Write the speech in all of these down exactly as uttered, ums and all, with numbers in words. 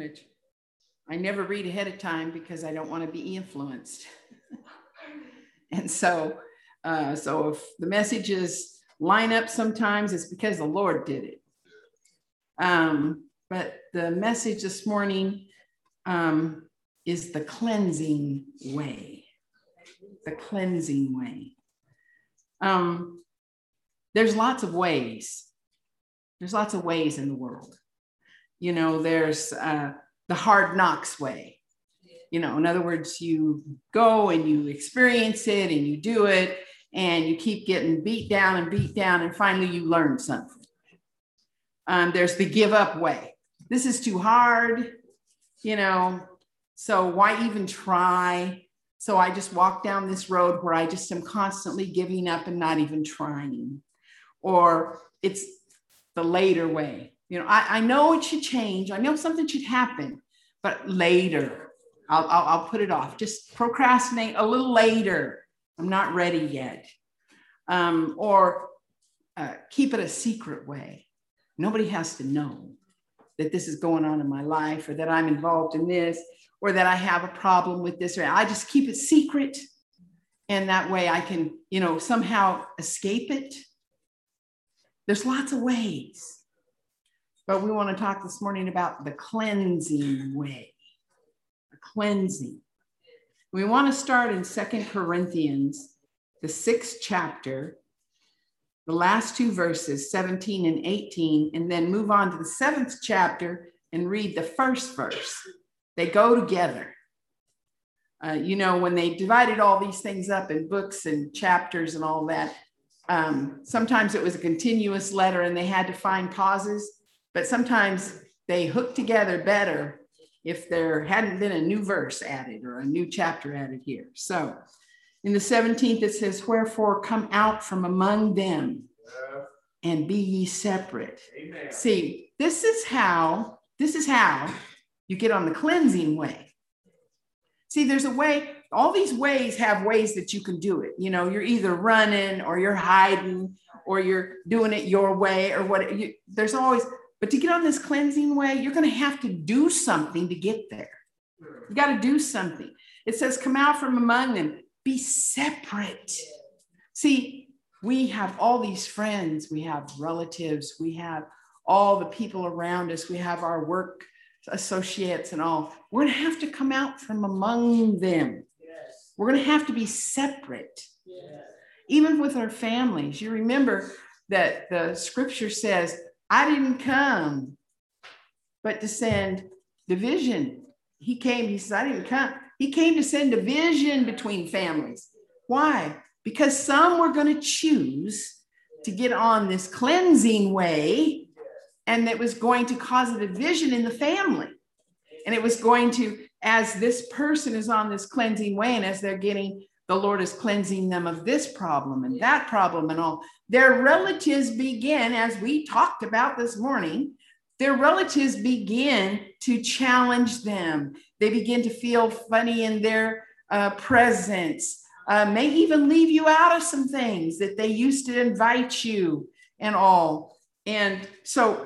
which I never read ahead of time because I don't want to be influenced. And so, uh, so if the messages line up sometimes, it's because the Lord did it. Um, but the message this morning um, is the cleansing way. The cleansing way. Um, there's lots of ways. There's lots of ways in the world. You know, there's uh, the hard knocks way. You know, in other words, you go and you experience it and you do it and you keep getting beat down and beat down and finally you learn something. Um, there's the give up way. This is too hard, you know, so why even try? So I just walk down this road where I just am constantly giving up and not even trying. Or it's the later way. You know, I, I know it should change. I know something should happen, but later, I'll, I'll, I'll put it off. Just procrastinate a little later. I'm not ready yet. Um, or uh, keep it a secret way. Nobody has to know that this is going on in my life or that I'm involved in this or that I have a problem with this. Or I just keep it secret. And that way I can, you know, somehow escape it. There's lots of ways. But we want to talk this morning about the cleansing way. A cleansing. We want to start in Second Corinthians, the sixth chapter, the last two verses, seventeen and eighteen, and then move on to the seventh chapter and read the first verse. They go together. Uh, you know, when they divided all these things up in books and chapters and all that, um, sometimes it was a continuous letter and they had to find pauses, but sometimes they hooked together better if there hadn't been a new verse added or a new chapter added here. So in the seventeenth, it says, wherefore come out from among them and be ye separate. Amen. See, this is how, this is how you get on the cleansing way. See, there's a way, all these ways have ways that you can do it. You know, you're either running or you're hiding or you're doing it your way or what, you, there's always, but to get on this cleansing way, you're going to have to do something to get there. You got to do something. It says, come out from among them, be separate. See, we have all these friends, we have relatives, we have all the people around us, we have our work associates and all. We're going to have to come out from among them. Yes. We're going to have to be separate. Yes. Even with our families. You remember that the scripture says, I didn't come but to send division. He came, he said, I didn't come. He came to send division between families. Why? Because some were going to choose to get on this cleansing way, and it was going to cause a division in the family. And it was going to, as this person is on this cleansing way, and as they're getting, the Lord is cleansing them of this problem and that problem and all, their relatives begin, as we talked about this morning, their relatives begin to challenge them. They begin to feel funny in their uh, presence, uh, may even leave you out of some things that they used to invite you and all. And so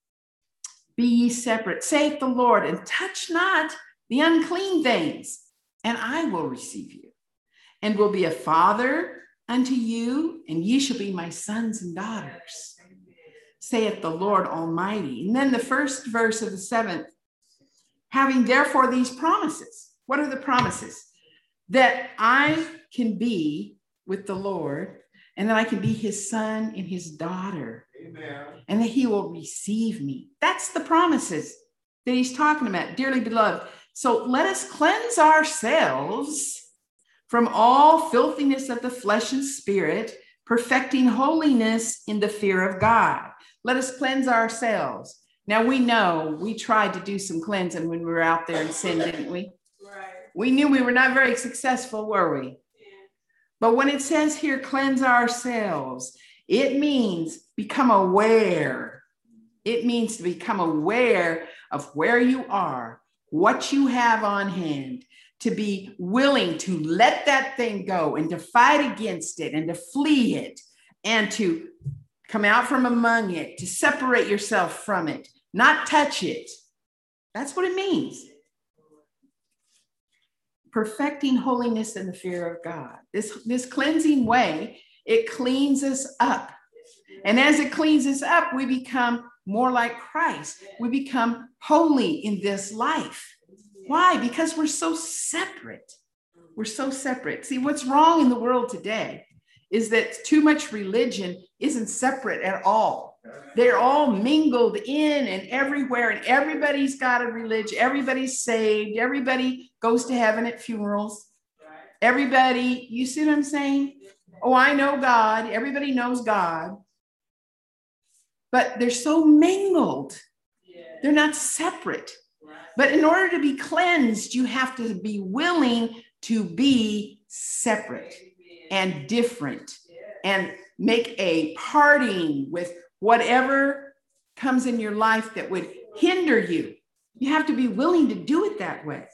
be ye separate, saith the Lord, and touch not the unclean things, and I will receive you, and will be a father unto you, and ye shall be my sons and daughters, saith the Lord Almighty. And then the first verse of the seventh, having therefore these promises. What are the promises? That I can be with the Lord, and that I can be his son and his daughter. Amen. And that he will receive me. That's the promises that he's talking about, dearly beloved. So let us cleanse ourselves from all filthiness of the flesh and spirit, perfecting holiness in the fear of God. Let us cleanse ourselves. Now we know we tried to do some cleansing when we were out there in sin, didn't we? Right. We knew we were not very successful, were we? Yeah. But when it says here, cleanse ourselves, it means become aware. It means to become aware of where you are, what you have on hand, to be willing to let that thing go and to fight against it and to flee it and to come out from among it, to separate yourself from it, not touch it, That's what it means. Perfecting holiness in the fear of God. This, this cleansing way, it cleans us up. And as it cleans us up, we become more like Christ. We become holy in this life. Why? Because we're so separate. We're so separate. See, what's wrong in the world today is that too much religion isn't separate at all. They're all mingled in and everywhere, and everybody's got a religion. Everybody's saved. Everybody goes to heaven at funerals. Everybody, you see what I'm saying? Oh, I know God. Everybody knows God. But they're so mingled. They're not separate. But in order to be cleansed, you have to be willing to be separate and different and make a parting with whatever comes in your life that would hinder you. You have to be willing to do it that way.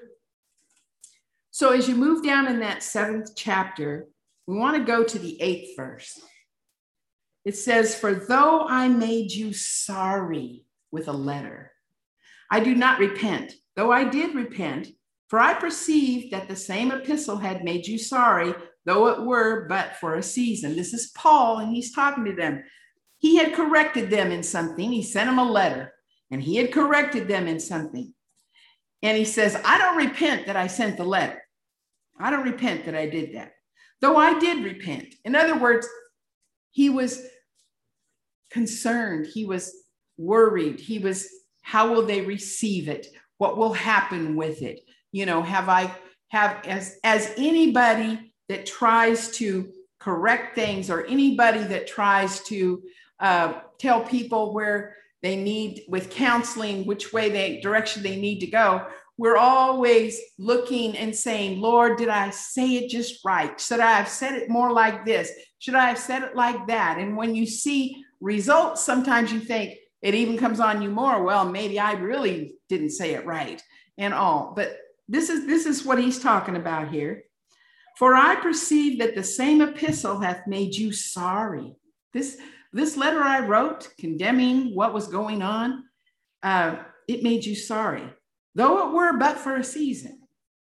So as you move down in that seventh chapter, we want to go to the eighth verse. It says, "For though I made you sorry with a letter, I do not repent, though I did repent, for I perceived that the same epistle had made you sorry, though it were but for a season." This is Paul, and he's talking to them. He had corrected them in something. He sent them a letter, and he had corrected them in something. And he says, I don't repent that I sent the letter. I don't repent that I did that, though I did repent. In other words, he was concerned. He was worried. He was, how will they receive it? What will happen with it? You know, have I, have, as, as anybody that tries to correct things, or anybody that tries to uh, tell people where they need, with counseling, which way they, direction they need to go, we're always looking and saying, Lord, did I say it just right? Should I have said it more like this? Should I have said it like that? And when you see results, sometimes you think it even comes on you more. Well, maybe I really didn't say it right and all. But this is, this is what he's talking about here. For I perceive that the same epistle hath made you sorry. This, this letter I wrote condemning what was going on, uh, it made you sorry, though it were but for a season.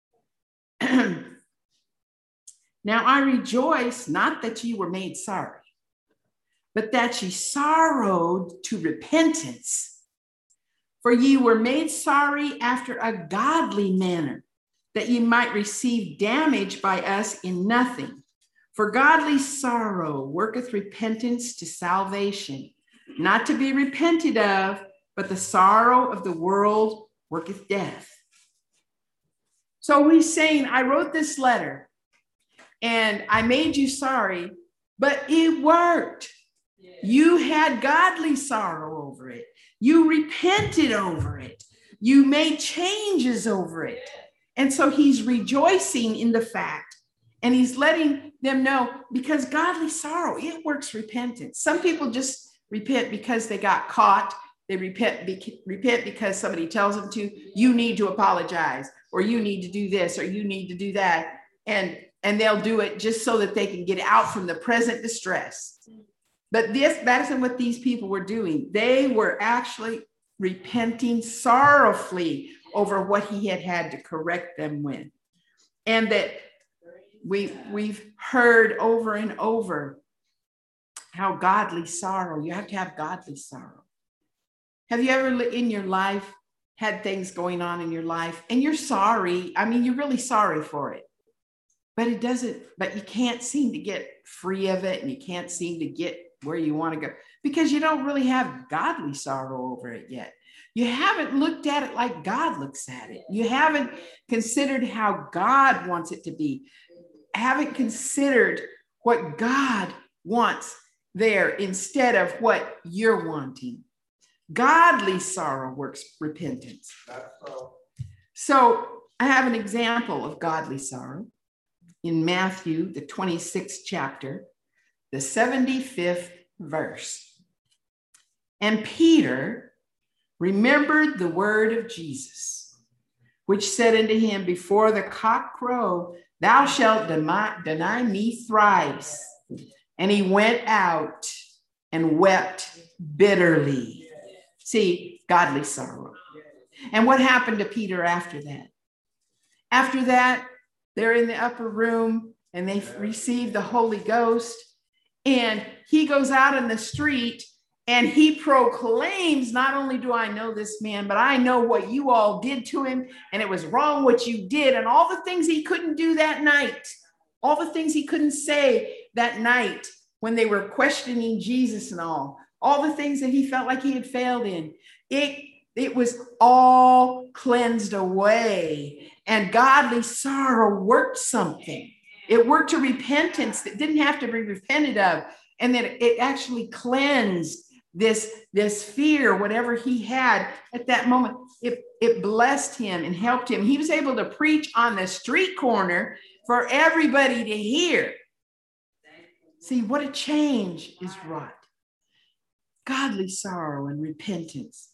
Now I rejoice not that ye were made sorry, but that ye sorrowed to repentance. For ye were made sorry after a godly manner, that ye might receive damage by us in nothing. For godly sorrow worketh repentance to salvation, not to be repented of, but the sorrow of the world worketh death. So he's saying, I wrote this letter and I made you sorry, but it worked. You had godly sorrow over it. You repented over it. You made changes over it. And so he's rejoicing in the fact, and he's letting them know, because godly sorrow, it works repentance. Some people just repent because they got caught. They repent, be, repent because somebody tells them to. You need to apologize, or you need to do this, or you need to do that. And, and they'll do it just so that they can get out from the present distress. But this, that isn't what these people were doing. They were actually repenting sorrowfully over what he had had to correct them with. And that we, we've heard over and over how godly sorrow, you have to have godly sorrow. Have you ever in your life had things going on in your life and you're sorry? I mean, you're really sorry for it, but it doesn't, but you can't seem to get free of it, and you can't seem to get where you want to go because you don't really have godly sorrow over it yet. You haven't looked at it like God looks at it. You haven't considered how God wants it to be. Haven't considered what God wants there instead of what you're wanting. Godly sorrow works repentance. So I have an example of godly sorrow in Matthew, the twenty-sixth chapter, the seventy-fifth verse. And Peter remembered the word of Jesus, which said unto him, before the cock crow, thou shalt deny, deny me thrice. And he went out and wept bitterly. See, godly sorrow. And what happened to Peter after that? After that, they're in the upper room and they receive the Holy Ghost. And he goes out in the street and he proclaims, not only do I know this man, but I know what you all did to him. And it was wrong what you did. And all the things he couldn't do that night, all the things he couldn't say that night when they were questioning Jesus and all, all the things that he felt like he had failed in, it, it was all cleansed away. And godly sorrow worked something. It worked to repentance that didn't have to be repented of. And then it actually cleansed this, this fear, whatever he had at that moment. It, it blessed him and helped him. He was able to preach on the street corner for everybody to hear. See, what a change is wrought. Godly sorrow and repentance.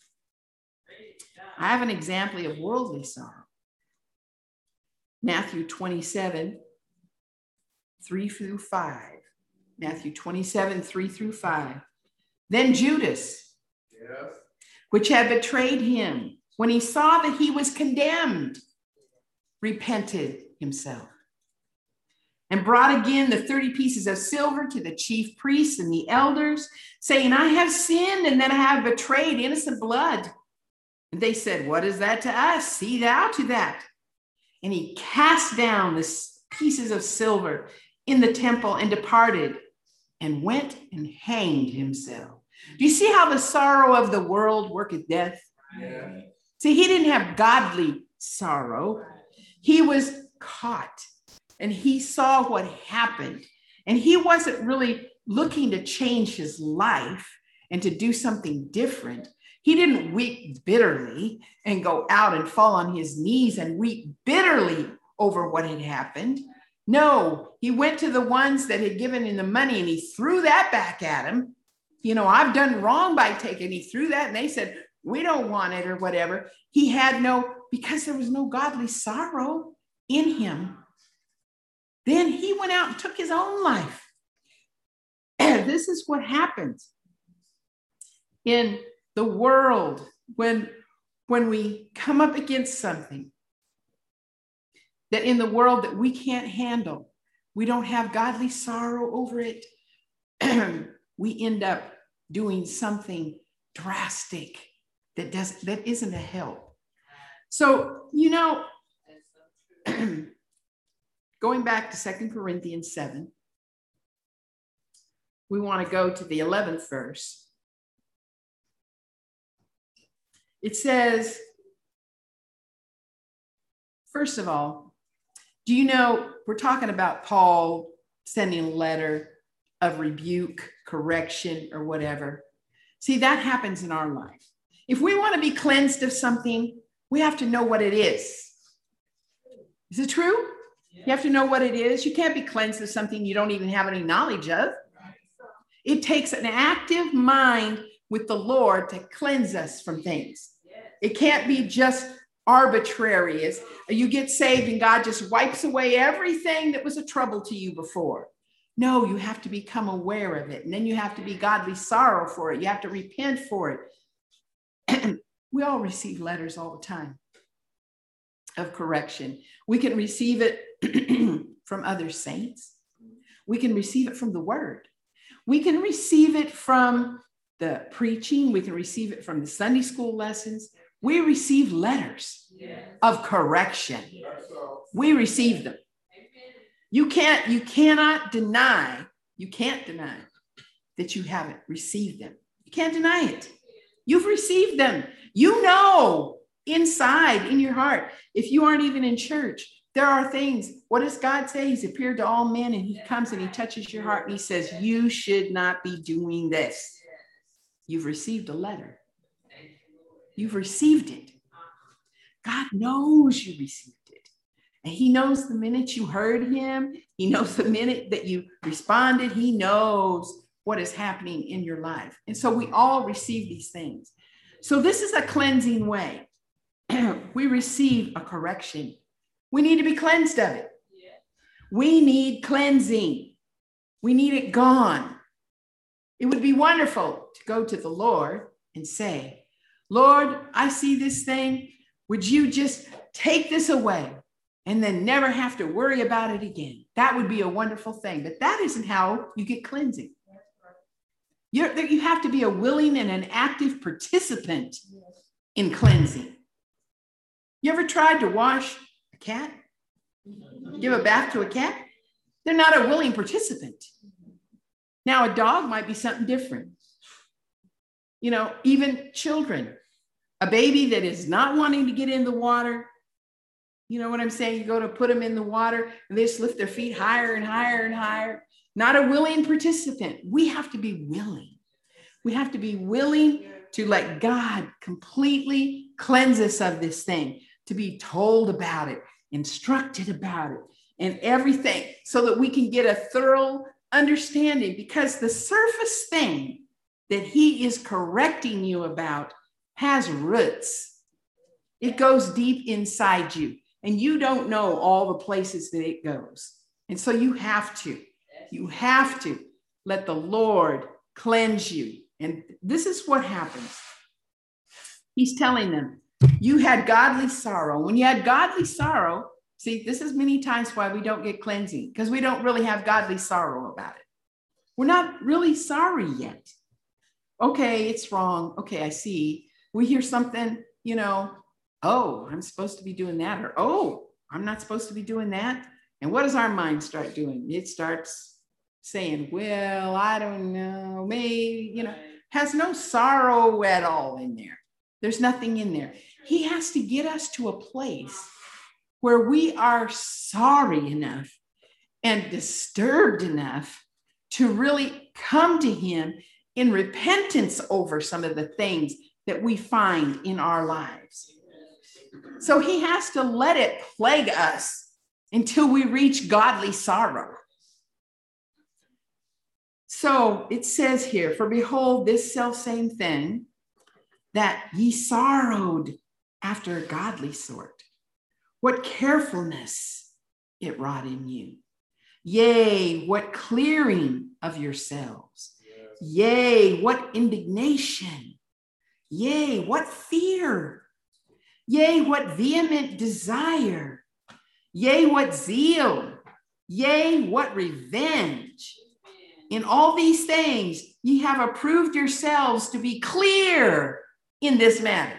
I have an example of worldly sorrow. Matthew twenty-seven, three through five. Matthew twenty-seven, three through five. Then Judas, yes, which had betrayed him, when he saw that he was condemned, repented himself and brought again the thirty pieces of silver to the chief priests and the elders, saying, I have sinned, and that I have betrayed innocent blood. And they said, what is that to us? See thou to that. And he cast down the pieces of silver in the temple and departed and went and hanged himself. Do you see how the sorrow of the world worketh death? Yeah. See, he didn't have godly sorrow. He was caught and he saw what happened. And he wasn't really looking to change his life and to do something different. He didn't weep bitterly and go out and fall on his knees and weep bitterly over what had happened. No, he went to the ones that had given him the money and he threw that back at him. You know, I've done wrong by taking, he threw that and they said, we don't want it or whatever. He had no, because there was no godly sorrow in him. Then he went out and took his own life. This is what happens in the world when, when we come up against something that in the world that we can't handle, we don't have godly sorrow over it. We end up doing something drastic that does that isn't a help. So, you know, going back to Second Corinthians seven, we want to go to the eleventh verse. It says, first of all, do you know, we're talking about Paul sending a letter of rebuke, correction, or whatever. See, that happens in our life. If we want to be cleansed of something, we have to know what it is. Is it true? Yeah. You have to know what it is. You can't be cleansed of something you don't even have any knowledge of. It takes an active mind with the Lord to cleanse us from things. It can't be just arbitrary. As you get saved and God just wipes away everything that was a trouble to you before. No, you have to become aware of it. And then you have to be godly sorrow for it. You have to repent for it. We all receive letters all the time of correction. We can receive it from other saints. We can receive it from the word. We can receive it from the preaching. We can receive it from the Sunday school lessons. We receive letters yes. of correction. Yes. We receive them. You can't, you cannot deny, you can't deny that you haven't received them. You can't deny it. You've received them. You know inside in your heart, if you aren't even in church, there are things. What does God say? He's appeared to all men and he comes and he touches your heart and he says, you should not be doing this. You've received a letter. You've received it. God knows you received it. And he knows the minute you heard him. He knows the minute that you responded. He knows what is happening in your life. And so we all receive these things. So this is a cleansing way. We receive a correction. We need to be cleansed of it. We need cleansing. We need it gone. It would be wonderful to go to the Lord and say, Lord, I see this thing. Would you just take this away and then never have to worry about it again? That would be a wonderful thing. But that isn't how you get cleansing. You're, you have to be a willing and an active participant in cleansing. You ever tried to wash a cat? Give a bath to a cat? They're not a willing participant. Now, a dog might be something different. You know, even children, a baby that is not wanting to get in the water, you know what I'm saying? You go to put them in the water and they just lift their feet higher and higher and higher. Not a willing participant. We have to be willing. We have to be willing to let God completely cleanse us of this thing, to be told about it, instructed about it, and everything, so that we can get a thorough understanding, because the surface thing that he is correcting you about has roots. It goes deep inside you, and you don't know all the places that it goes. And so you have to, you have to let the Lord cleanse you. And this is what happens. He's telling them, you had godly sorrow. When you had godly sorrow, see, this is many times why we don't get cleansing, because we don't really have godly sorrow about it. We're not really sorry yet. Okay, it's wrong. Okay, I see. We hear something, you know, oh, I'm supposed to be doing that, or oh, I'm not supposed to be doing that. And what does our mind start doing? It starts saying, well, I don't know, maybe, you know, has no sorrow at all in there. There's nothing in there. He has to get us to a place where we are sorry enough and disturbed enough to really come to him in repentance over some of the things that we find in our lives. So he has to let it plague us until we reach godly sorrow. So it says here, for behold, this selfsame thing that ye sorrowed after a godly sort, what carefulness it wrought in you. Yea, what clearing of yourselves. Yea, what indignation. Yea, what fear. Yea, what vehement desire. Yea, what zeal. Yea, what revenge. In all these things, ye have approved yourselves to be clear in this matter.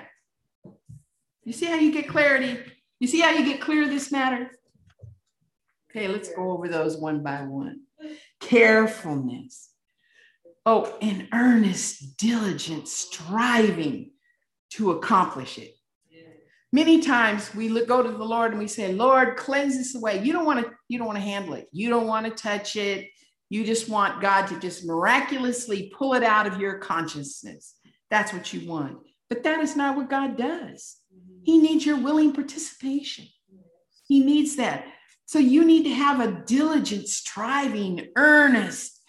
You see how you get clarity? You see how you get clear of this matter? Okay, let's go over those one by one. Carefulness. Oh, and earnest, diligent striving to accomplish it. Many times we look, go to the Lord and we say, Lord, cleanse this away. You don't want to, you don't want to handle it. You don't want to touch it. You just want God to just miraculously pull it out of your consciousness. That's what you want. But that is not what God does. He needs your willing participation. He needs that. So you need to have a diligent, striving, earnest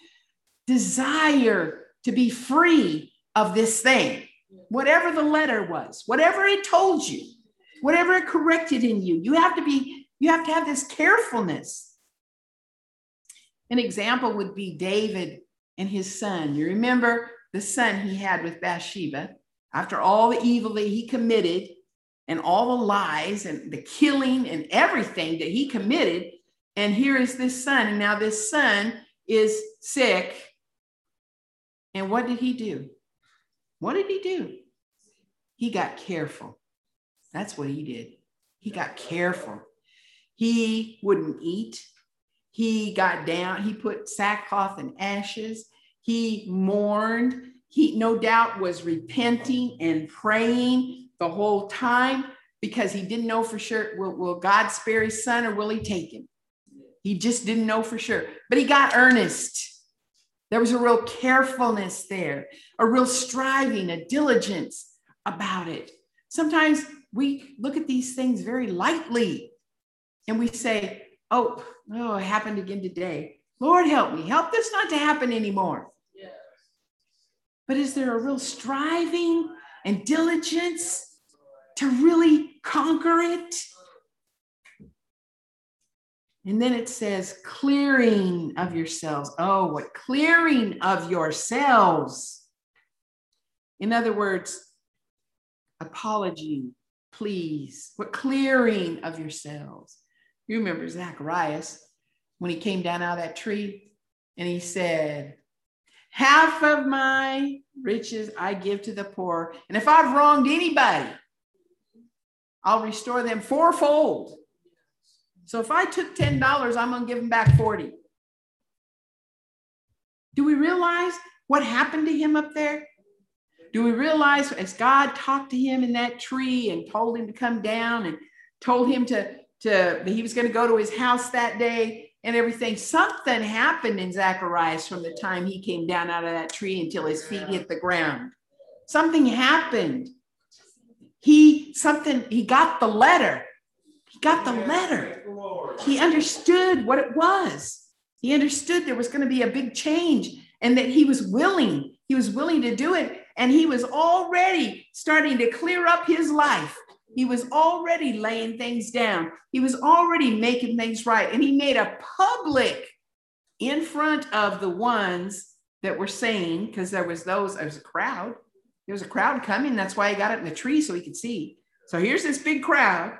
desire to be free of this thing. Whatever the letter was, whatever it told you, whatever it corrected in you, you have to be, you have to have this carefulness. An example would be David and his son. You remember the son he had with Bathsheba after all the evil that he committed and all the lies and the killing and everything that he committed. And here is this son. And now this son is sick. And what did he do? What did he do? He got careful. That's what he did. He got careful. He wouldn't eat. He got down. He put sackcloth and ashes. He mourned. He no doubt was repenting and praying the whole time because he didn't know for sure, will, will God spare his son or will he take him? He just didn't know for sure. But he got earnest. There was a real carefulness there, a real striving, a diligence about it. Sometimes we look at these things very lightly and we say, oh, oh, it happened again today. Lord, help me. Help this not to happen anymore. Yes. But is there a real striving and diligence to really conquer it? And then it says clearing of yourselves. Oh, what clearing of yourselves. In other words, apology, please. What clearing of yourselves. You remember Zacharias when he came down out of that tree and he said, half of my riches I give to the poor. And if I've wronged anybody, I'll restore them fourfold. So if I took ten dollars, I'm going to give them back forty. Do we realize what happened to him up there? Do we realize as God talked to him in that tree and told him to come down and told him to, to that he was going to go to his house that day and everything, something happened in Zacharias from the time he came down out of that tree until his feet hit the ground. Something happened. He, something, he got the letter. He got the letter. He understood what it was. He understood there was going to be a big change and that he was willing. He was willing to do it. And he was already starting to clear up his life. He was already laying things down. He was already making things right. And he made a public in front of the ones that were saying, because there was those, there was a crowd. There was a crowd coming. That's why he got it in the tree so he could see. So here's this big crowd.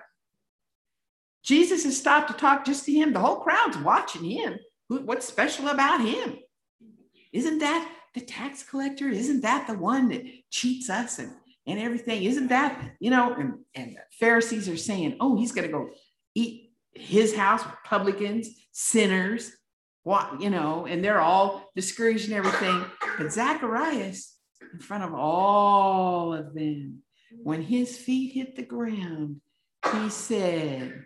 Jesus has stopped to talk just to him. The whole crowd's watching him. What's special about him? Isn't that the tax collector? Isn't that the one that cheats us and, and everything? Isn't that, you know, and, and the Pharisees are saying, oh, he's going to go eat his house with publicans, sinners, what, you know, and they're all discouraged and everything. But Zacharias, in front of all of them, when his feet hit the ground, he said,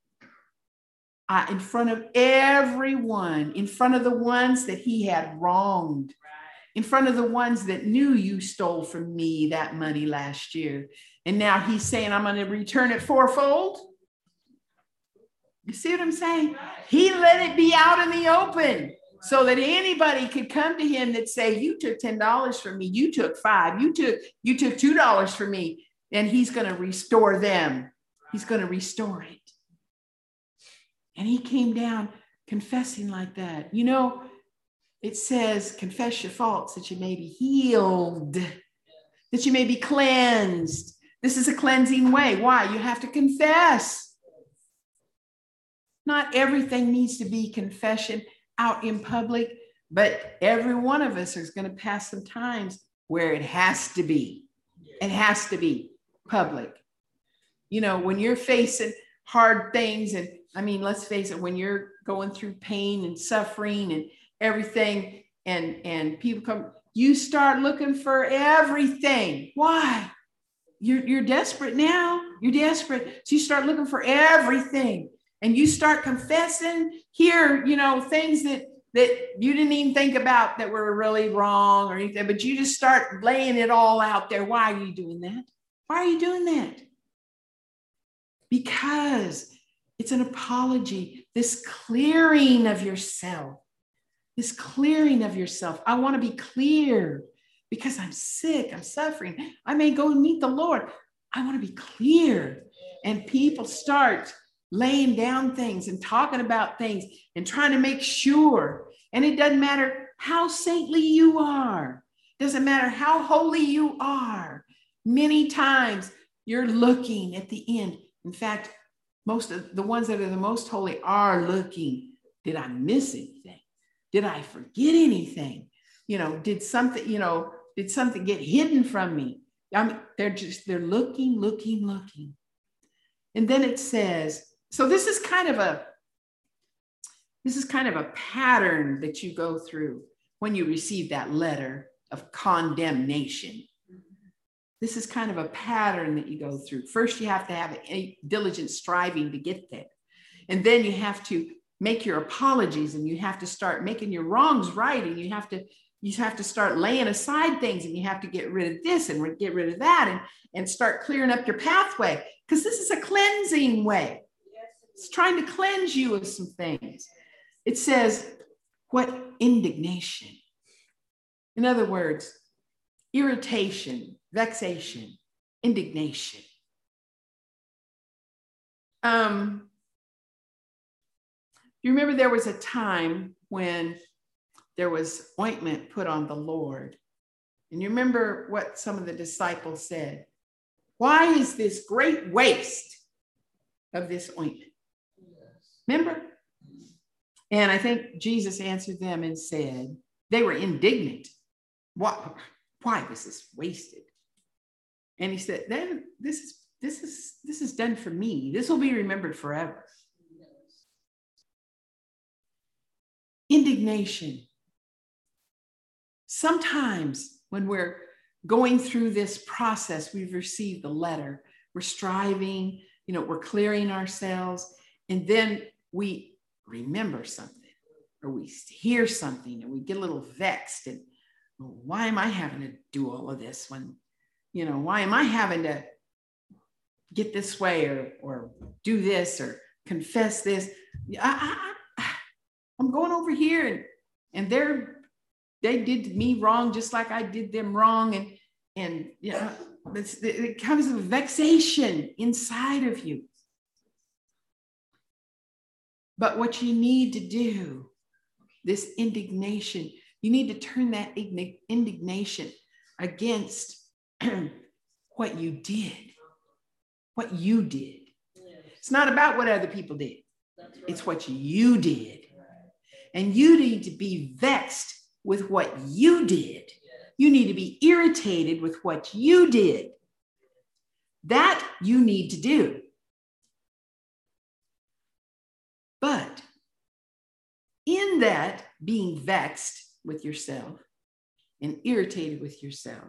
Uh, in front of everyone, in front of the ones that he had wronged, in front of the ones that knew you stole from me that money last year. And now he's saying, I'm going to return it fourfold. You see what I'm saying? He let it be out in the open so that anybody could come to him that say, you took ten dollars from me. You took five. You took, you took two dollars from me. And he's going to restore them. He's going to restore it. And he came down confessing like that. You know, it says, confess your faults that you may be healed, that you may be cleansed. This is a cleansing way. Why? You have to confess. Not everything needs to be confession out in public, but every one of us is going to pass some times where it has to be. It has to be public. You know, when you're facing hard things, and I mean, let's face it, when you're going through pain and suffering and everything, and, and people come, you start looking for everything. Why? You're, you're desperate now. You're desperate. So you start looking for everything and you start confessing here, you know, things that, that you didn't even think about that were really wrong or anything, but you just start laying it all out there. Why are you doing that? Why are you doing that? Because it's an apology, this clearing of yourself, this clearing of yourself. I want to be clear because I'm sick, I'm suffering. I may go and meet the Lord. I want to be clear. And people start laying down things and talking about things and trying to make sure. And it doesn't matter how saintly you are. It doesn't matter how holy you are. Many times you're looking at the end. In fact, most of the ones that are the most holy are looking. Did I miss anything? Did I forget anything? You know, did something, you know, did something get hidden from me? I mean, they're just, they're looking, looking, looking. And then it says, so this is kind of a, this is kind of a pattern that you go through when you receive that letter of condemnation. This is kind of a pattern that you go through. First, you have to have a diligent striving to get there. And then you have to make your apologies and you have to start making your wrongs right. And you have to, you have to start laying aside things and you have to get rid of this and get rid of that and, and start clearing up your pathway because this is a cleansing way. It's trying to cleanse you of some things. It says, what indignation? In other words, irritation, vexation, indignation. Um, you remember there was a time when there was ointment put on the Lord. And you remember what some of the disciples said? Why is this great waste of this ointment? Remember? And I think Jesus answered them and said, they were indignant. Why, why was this wasted? And he said, then this is this is this is done for me. This will be remembered forever. Indignation. Sometimes when we're going through this process, we've received the letter, we're striving, you know, we're clearing ourselves, and then we remember something, or we hear something, and we get a little vexed, and well, why am I having to do all of this when, you know, why am I having to get this way, or or do this, or confess this? I, I, I'm going over here, and and they're they did me wrong just like I did them wrong, and and you know, it's, it comes with vexation inside of you. But what you need to do, this indignation, you need to turn that indignation against what you did, what you did. It's not about what other people did. It's what you did. And you need to be vexed with what you did. You need to be irritated with what you did. That you need to do. But in that being vexed with yourself and irritated with yourself,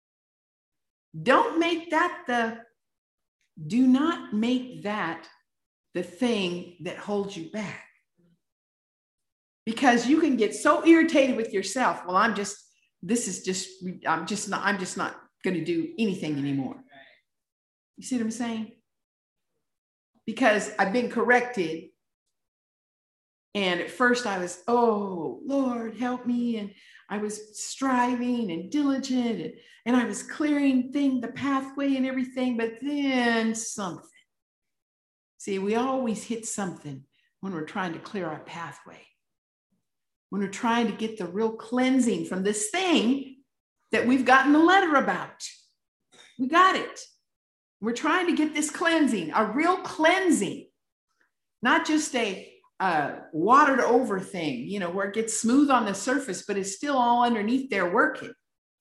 don't make that the, do not make that the thing that holds you back. Because you can get so irritated with yourself. Well, I'm just, this is just, I'm just not, I'm just not going to do anything anymore. You see what I'm saying? Because I've been corrected. And at first I was, oh, Lord, help me. And I was striving and diligent, and, and I was clearing thing, the pathway and everything. But then something. See, we always hit something when we're trying to clear our pathway. When we're trying to get the real cleansing from this thing that we've gotten the letter about. We got it. We're trying to get this cleansing, a real cleansing, not just a uh, watered over thing, you know, where it gets smooth on the surface, but it's still all underneath there working.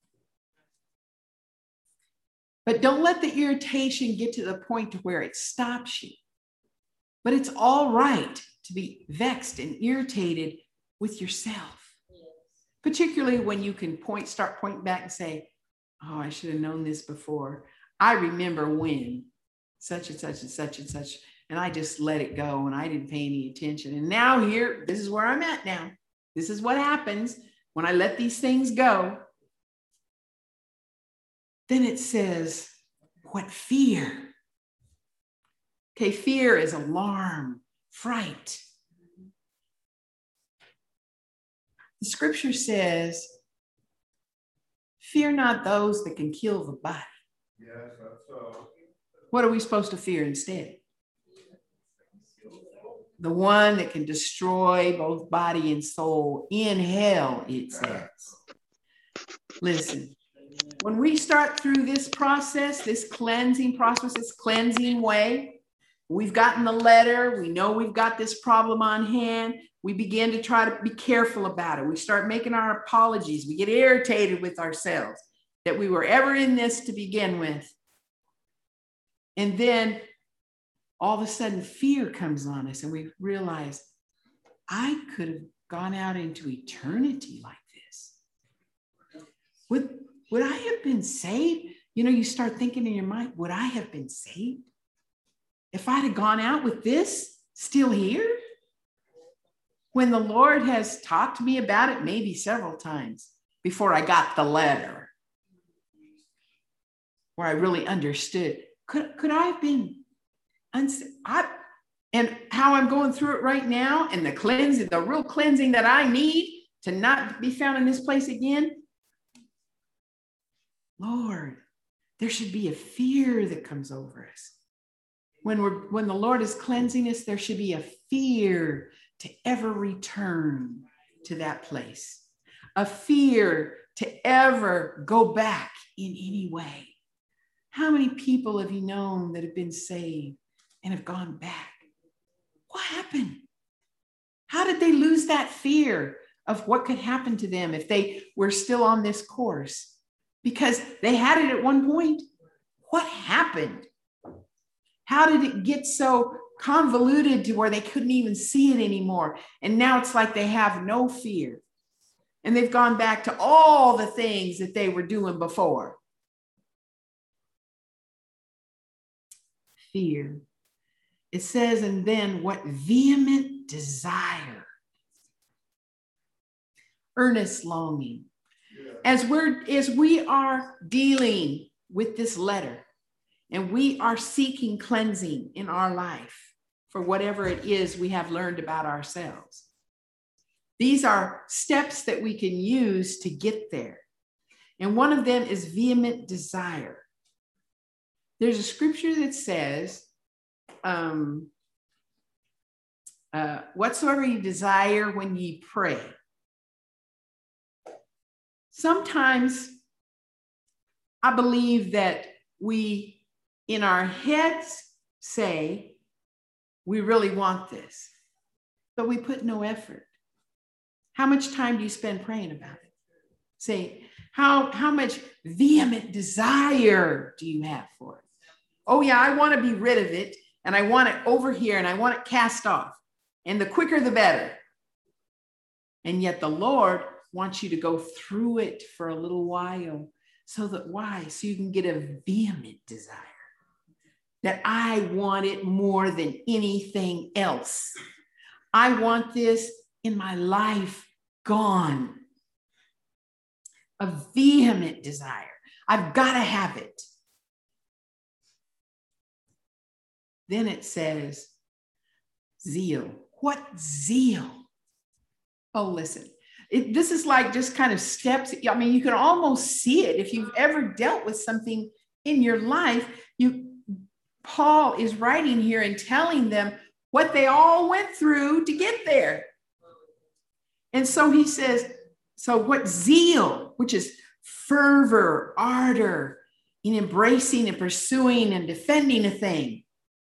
But don't let the irritation get to the point to where it stops you. But it's all right to be vexed and irritated with yourself, particularly when you can point, start pointing back and say, oh, I should have known this before. I remember when such and such and such and such, and I just let it go and I didn't pay any attention. And now here, this is where I'm at now. This is what happens when I let these things go. Then it says, what fear? Okay, fear is alarm, fright. The scripture says, fear not those that can kill the body. Yes, that's so. What are we supposed to fear instead? The one that can destroy both body and soul in hell, it says. Listen, when we start through this process, this cleansing process, this cleansing way, we've gotten the letter, we know we've got this problem on hand. We begin to try to be careful about it. We start making our apologies. We get irritated with ourselves that we were ever in this to begin with. And then all of a sudden fear comes on us and we realize, I could have gone out into eternity like this. Would, would I have been saved? You know, you start thinking in your mind, would I have been saved if I'd have gone out with this still here? When the Lord has talked to me about it, maybe several times before I got the letter, where I really understood, could, could I have been, uns- I, and how I'm going through it right now, and the cleansing, the real cleansing that I need to not be found in this place again. Lord, there should be a fear that comes over us. When we're, when the Lord is cleansing us, there should be a fear to ever return to that place, a fear to ever go back in any way. How many people have you known that have been saved and have gone back? What happened? How did they lose that fear of what could happen to them if they were still on this course? Because they had it at one point. What happened? How did it get so convoluted to where they couldn't even see it anymore? And now it's like they have no fear. And they've gone back to all the things that they were doing before. Fear. It says, and then what vehement desire, earnest longing. As we're, as we are dealing with this letter and we are seeking cleansing in our life for whatever it is we have learned about ourselves, these are steps that we can use to get there. And one of them is vehement desire. There's a scripture that says, um, uh, whatsoever you desire when ye pray. Sometimes I believe that we, in our heads, say, we really want this, but we put no effort. How much time do you spend praying about it? Say, how, how much vehement desire do you have for it? Oh yeah, I want to be rid of it, and I want it over here, and I want it cast off. And the quicker, the better. And yet the Lord wants you to go through it for a little while. So that why? So you can get a vehement desire. That I want it more than anything else. I want this in my life gone. A vehement desire. I've got to have it. Then it says, zeal. What zeal? Oh, listen. It, this is like just kind of steps. I mean, you can almost see it. If you've ever dealt with something in your life, you, Paul is writing here and telling them what they all went through to get there. And so he says, so what zeal, which is fervor, ardor in embracing and pursuing and defending a thing.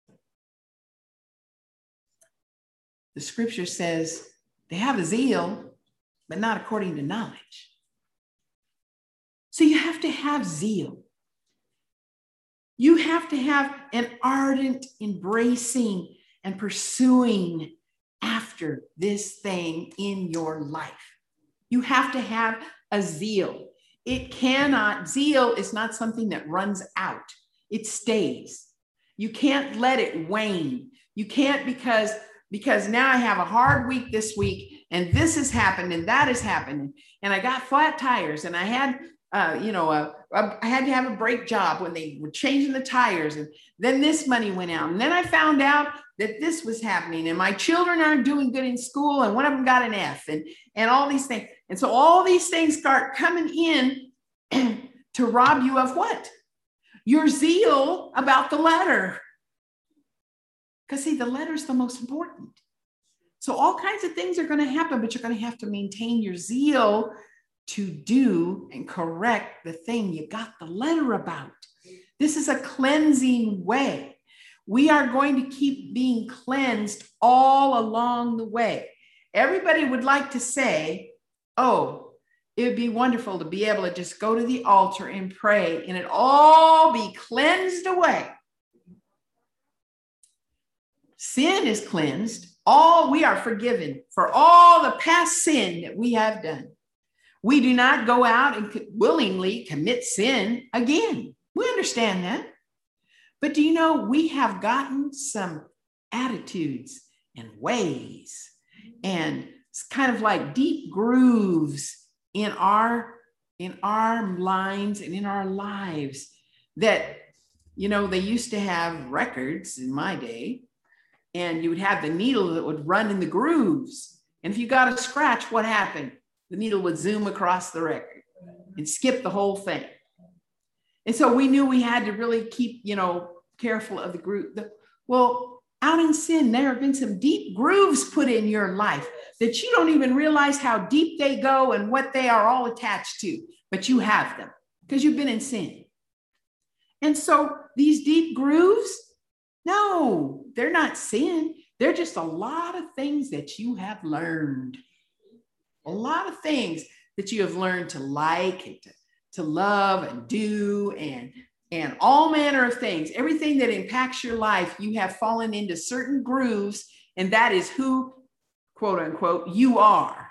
The scripture says they have a zeal, but not according to knowledge. So you have to have zeal. You have to have an ardent embracing and pursuing after this thing in your life. You have to have a zeal. It cannot, zeal is not something that runs out. It stays. You can't let it wane. You can't because Because now I have a hard week this week, and this has happened, and that has happened, and I got flat tires, and I had, uh, you know, a, a, I had to have a brake job when they were changing the tires, and then this money went out, and then I found out that this was happening, and my children aren't doing good in school, and one of them got an F, and and all these things, and so all these things start coming in to rob you of what? Your zeal about the letter. Because see, the letter is the most important. So all kinds of things are going to happen, but you're going to have to maintain your zeal to do and correct the thing you got the letter about. This is a cleansing way. We are going to keep being cleansed all along the way. Everybody would like to say, oh, it would be wonderful to be able to just go to the altar and pray and it all be cleansed away. Sin is cleansed. All we are forgiven for all the past sin that we have done. We do not go out and willingly commit sin again. We understand that. But do you know, we have gotten some attitudes and ways and it's kind of like deep grooves in our, in our minds and in our lives that, you know, they used to have records in my day. And you would have the needle that would run in the grooves. And if you got a scratch, what happened? The needle would zoom across the record and skip the whole thing. And so we knew we had to really keep, you know, careful of the groove. The, well, out in sin, there have been some deep grooves put in your life that you don't even realize how deep they go and what they are all attached to, but you have them because you've been in sin. And so these deep grooves, no, they're not sin. They're just a lot of things that you have learned. A lot of things that you have learned to like and to, to love and do and, and all manner of things. Everything that impacts your life, you have fallen into certain grooves, and that is who, quote unquote, you are.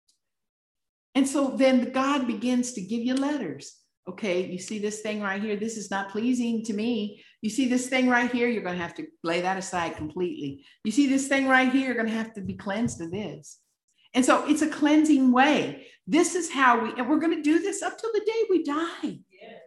And so then God begins to give you letters. Okay, you see this thing right here? This is not pleasing to me. You see this thing right here? You're going to have to lay that aside completely. You see this thing right here? You're going to have to be cleansed of this. And so it's a cleansing way. This is how we, and we're going to do this up till the day we die.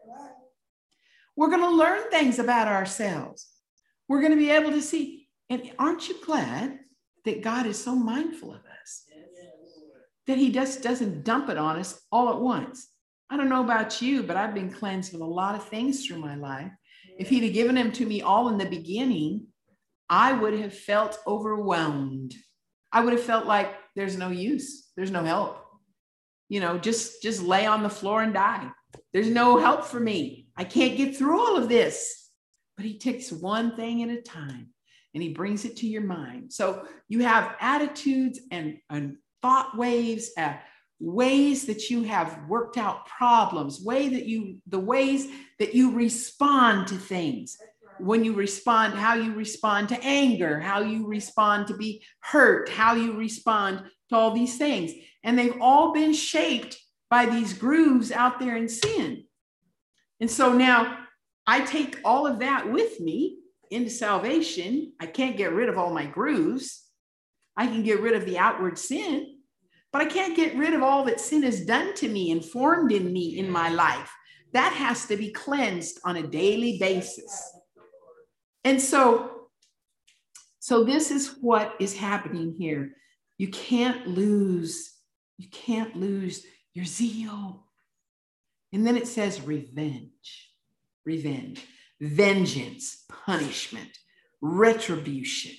We're going to learn things about ourselves. We're going to be able to see. And aren't you glad that God is so mindful of us? That he just doesn't dump it on us all at once. I don't know about you, but I've been cleansed with a lot of things through my life. If he'd have given them to me all in the beginning, I would have felt overwhelmed. I would have felt like there's no use. There's no help. You know, just, just lay on the floor and die. There's no help for me. I can't get through all of this. But he takes one thing at a time and he brings it to your mind. So you have attitudes and, and thought waves, uh, ways that you have worked out problems, way that you, the ways that you respond to things. When you respond, how you respond to anger, how you respond to be hurt, how you respond to all these things. And they've all been shaped by these grooves out there in sin. And so now I take all of that with me into salvation. I can't get rid of all my grooves. I can get rid of the outward sin, but I can't get rid of all that sin has done to me and formed in me in my life. That has to be cleansed on a daily basis. And so, so this is what is happening here. You can't lose, you can't lose your zeal. And then it says revenge, revenge, vengeance, punishment, retribution.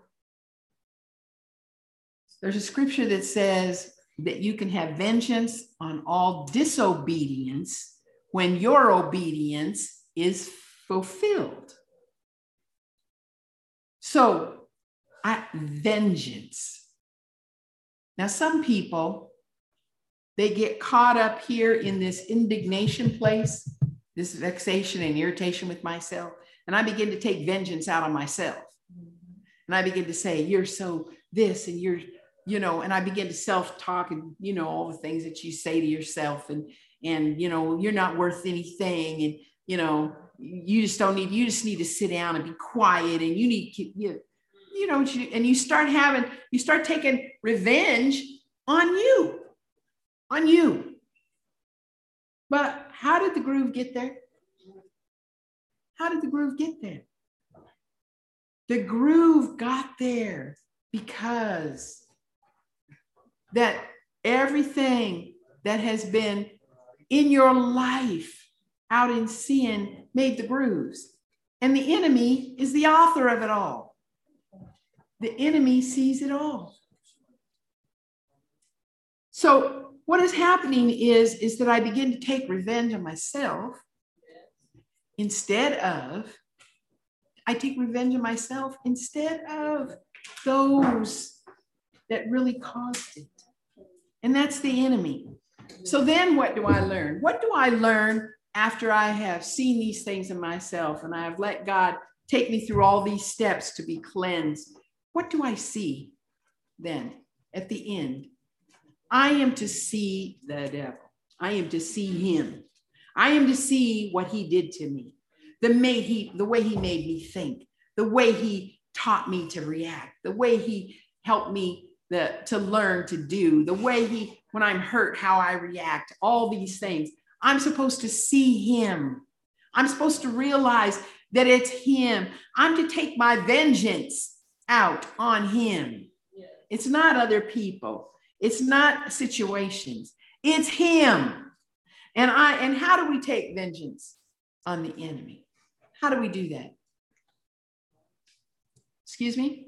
There's a scripture that says that you can have vengeance on all disobedience when your obedience is fulfilled. So, I, vengeance. Now, some people, they get caught up here in this indignation place, this vexation and irritation with myself, and I begin to take vengeance out on myself. And I begin to say, you're so this and you're, you know, and I begin to self-talk and, you know, all the things that you say to yourself and, and, you know, you're not worth anything. And, you know, you just don't need, you just need to sit down and be quiet and you need to, you, you know, and you start having, you start taking revenge on you, on you. But how did the groove get there? How did the groove get there? The groove got there because that everything that has been in your life out in sin made the grooves. And the enemy is the author of it all. The enemy sees it all. So what is happening is, is that I begin to take revenge on myself instead of, I take revenge on myself instead of those that really caused it. And that's the enemy. So then what do I learn? What do I learn after I have seen these things in myself and I have let God take me through all these steps to be cleansed? What do I see then at the end? I am to see the devil. I am to see him. I am to see what he did to me. The, may he, the way he made me think, the way he taught me to react, the way he helped me the, to learn to do, the way he, when I'm hurt, how I react, all these things. I'm supposed to see him. I'm supposed to realize that it's him. I'm to take my vengeance out on him. It's not other people. It's not situations. It's him. And I, and how do we take vengeance on the enemy? How do we do that? Excuse me?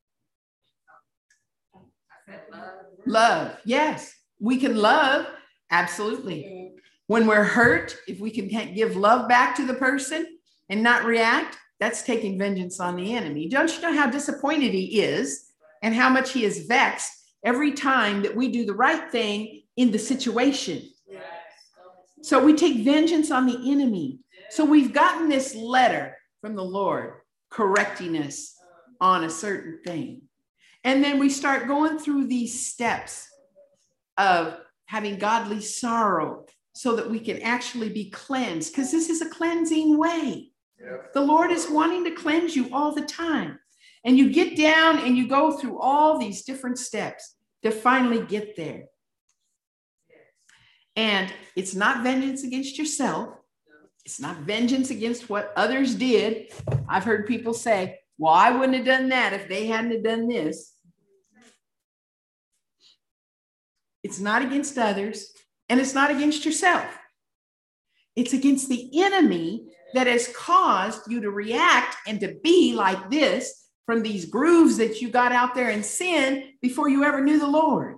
Love. Love. Yes, we can love. Absolutely. When we're hurt, if we can give love back to the person, and not react, that's taking vengeance on the enemy. Don't you know how disappointed he is and how much he is vexed every time that we do the right thing in the situation? So we take vengeance on the enemy. So we've gotten this letter from the Lord correcting us on a certain thing. And then we start going through these steps of having godly sorrow so that we can actually be cleansed, because this is a cleansing way. Yeah. The Lord is wanting to cleanse you all the time. And you get down and you go through all these different steps to finally get there. And it's not vengeance against yourself. It's not vengeance against what others did. I've heard people say, well, I wouldn't have done that if they hadn't have done this. It's not against others, and it's not against yourself. It's against the enemy that has caused you to react and to be like this from these grooves that you got out there in sin before you ever knew the Lord.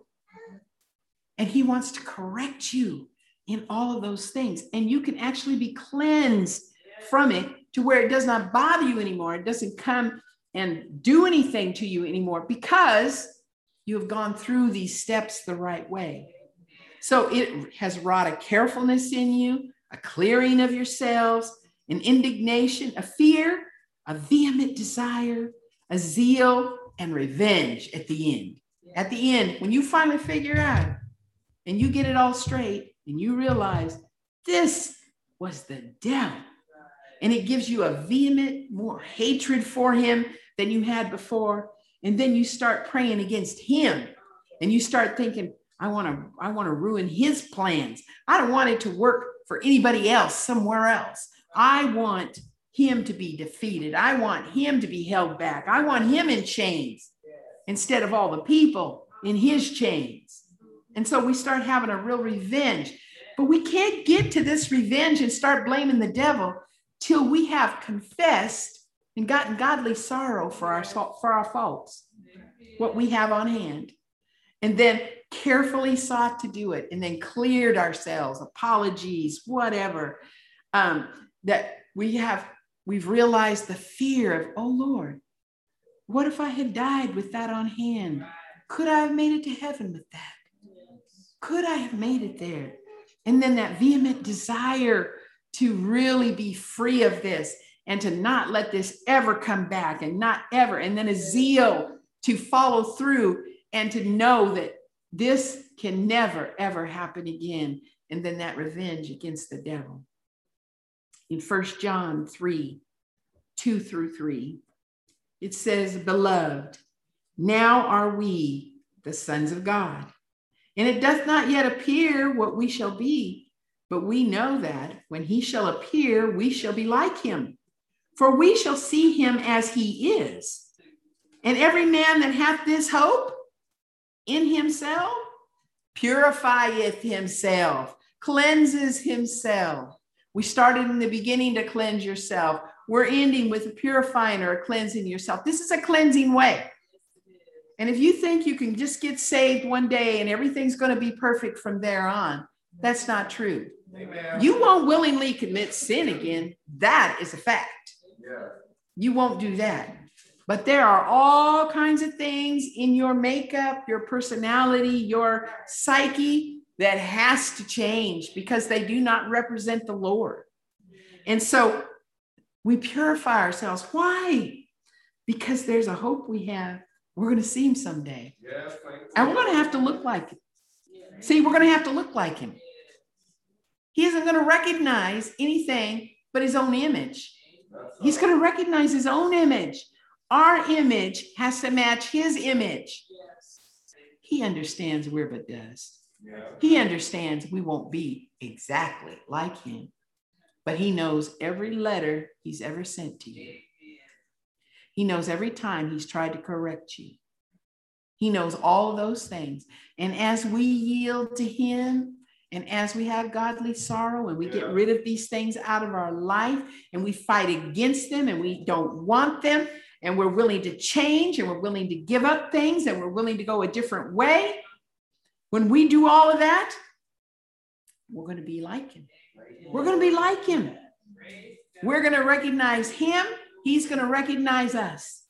And he wants to correct you in all of those things. And you can actually be cleansed from it to where it does not bother you anymore. It doesn't come and do anything to you anymore because you have gone through these steps the right way. So it has wrought a carefulness in you, a clearing of yourselves, an indignation, a fear, a vehement desire, a zeal, and revenge at the end. At the end, when you finally figure out and you get it all straight and you realize this was the devil, and it gives you a vehement, more hatred for him than you had before. And then you start praying against him and you start thinking, I want to, I want to ruin his plans. I don't want it to work for anybody else somewhere else. I want him to be defeated. I want him to be held back. I want him in chains instead of all the people in his chains. And so we start having a real revenge, but we can't get to this revenge and start blaming the devil till we have confessed and gotten godly sorrow for our, for our faults, what we have on hand, and then carefully sought to do it, and then cleared ourselves, apologies, whatever, um, that we have, we've realized the fear of, oh Lord, what if I had died with that on hand? Could I have made it to heaven with that? Could I have made it there? And then that vehement desire to really be free of this and to not let this ever come back, and not ever, and then a zeal to follow through and to know that this can never, ever happen again. And then that revenge against the devil. In First John three, two through three, it says, beloved, now are we the sons of God, and it doth not yet appear what we shall be, but we know that when he shall appear, we shall be like him. For we shall see him as he is. And every man that hath this hope in himself purifieth himself, cleanses himself. We started in the beginning to cleanse yourself. We're ending with a purifying or a cleansing yourself. This is a cleansing way. And if you think you can just get saved one day and everything's going to be perfect from there on, that's not true. Amen. You won't willingly commit sin again. That is a fact. Yeah. You won't do that. But there are all kinds of things in your makeup, your personality, your psyche that has to change because they do not represent the Lord. And so we purify ourselves. Why? Because there's a hope we have. We're going to see him someday. Yes, and we're going to have to look like him. See, we're going to have to look like him. He isn't going to recognize anything but his own image. He's going to recognize his own image. Our image has to match his image. He understands we're but dust. He understands we won't be exactly like him, but he knows every letter he's ever sent to you. He knows every time he's tried to correct you. He knows all of those things. And as we yield to him, and as we have godly sorrow and we yeah. get rid of these things out of our life and we fight against them and we don't want them and we're willing to change and we're willing to give up things and we're willing to go a different way, when we do all of that, we're going to be like him. We're going to be like him. We're going to recognize him. He's going to recognize us.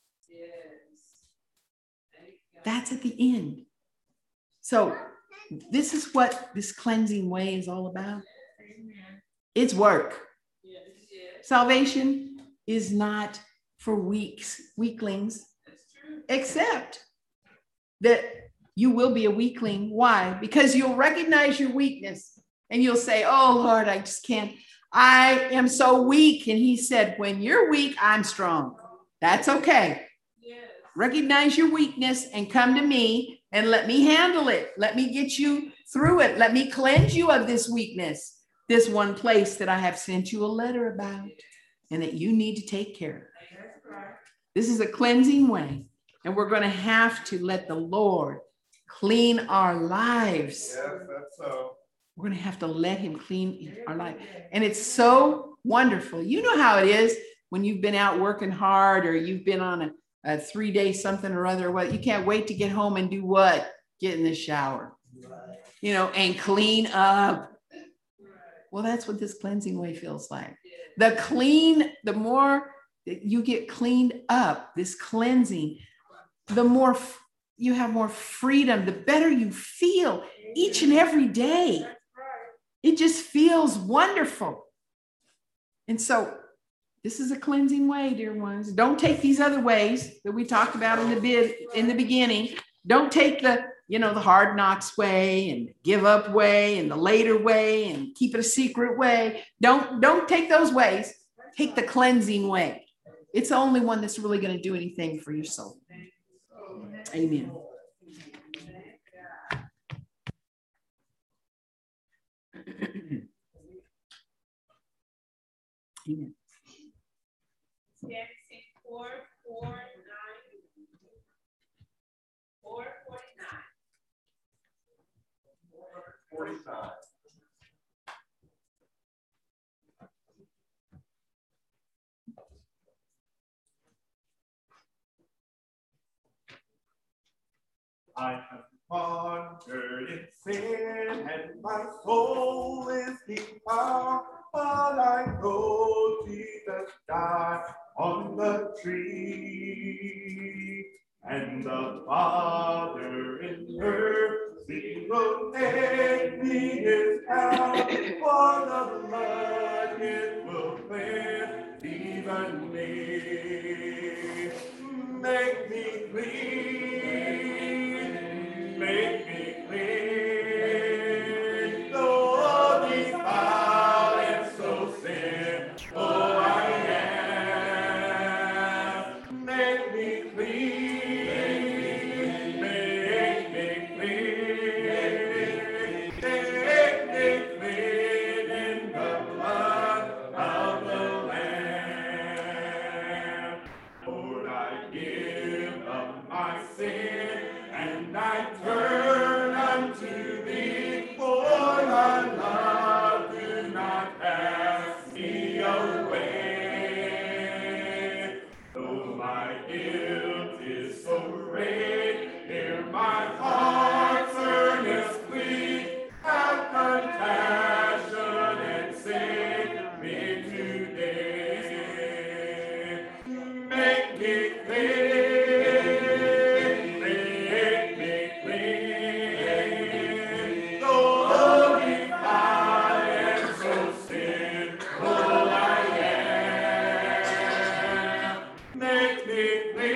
That's at the end. So this is what this cleansing way is all about. It's work. Salvation is not for weaks, weaklings, except that you will be a weakling. Why? Because you'll recognize your weakness and you'll say, oh, Lord, I just can't. I am so weak. And he said, when you're weak, I'm strong. That's okay. Yes. Recognize your weakness and come to me and let me handle it. Let me get you through it. Let me cleanse you of this weakness, this one place that I have sent you a letter about and that you need to take care of. This is a cleansing way. And we're going to have to let the Lord clean our lives. Yes, that's so. We're going to have to let him clean our life. And it's so wonderful. You know how it is when you've been out working hard or you've been on a, a three-day something or other. What you can't wait to get home and do what? Get in the shower, you know, and clean up. Well, that's what this cleansing way feels like. The clean, the more that you get cleaned up, this cleansing, the more f- you have more freedom, the better you feel each and every day. It just feels wonderful. And so this is a cleansing way, dear ones. Don't take these other ways that we talked about in the bid in the beginning. Don't take the, you know, the hard knocks way and give up way and the later way and keep it a secret way. Don't, don't take those ways. Take the cleansing way. It's the only one that's really going to do anything for your soul. Amen. Amen. four forty-nine. four forty-nine. forty-nine. I have wandered in sin, and my soul is deep bound, but I know Jesus died on the tree, and the Father in mercy will take me his hand, for the blood it will cleanse even me, make me clean, make me clean, though defiled and so sinful I am, make me clean, make me clean, make me clean in the blood of the Lamb. Lord, I give up my sin, and I turn unto thee, for thy love do not cast me away. Though my guilt is so great, hear my heart's earnest plea, have compassion and save me today. Make me clean, make me clean, though defiled and so sinful I am. Make me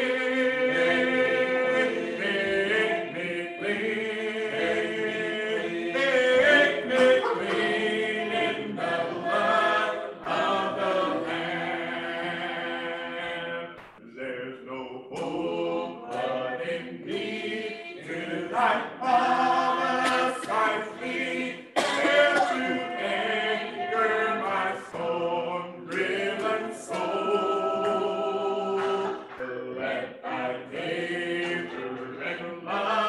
clean, make me clean, make me clean in the blood of the Lamb. There's no hope but in thee, to thy promise I flee, there to anchor my storm-driven soul. Let thy favor and love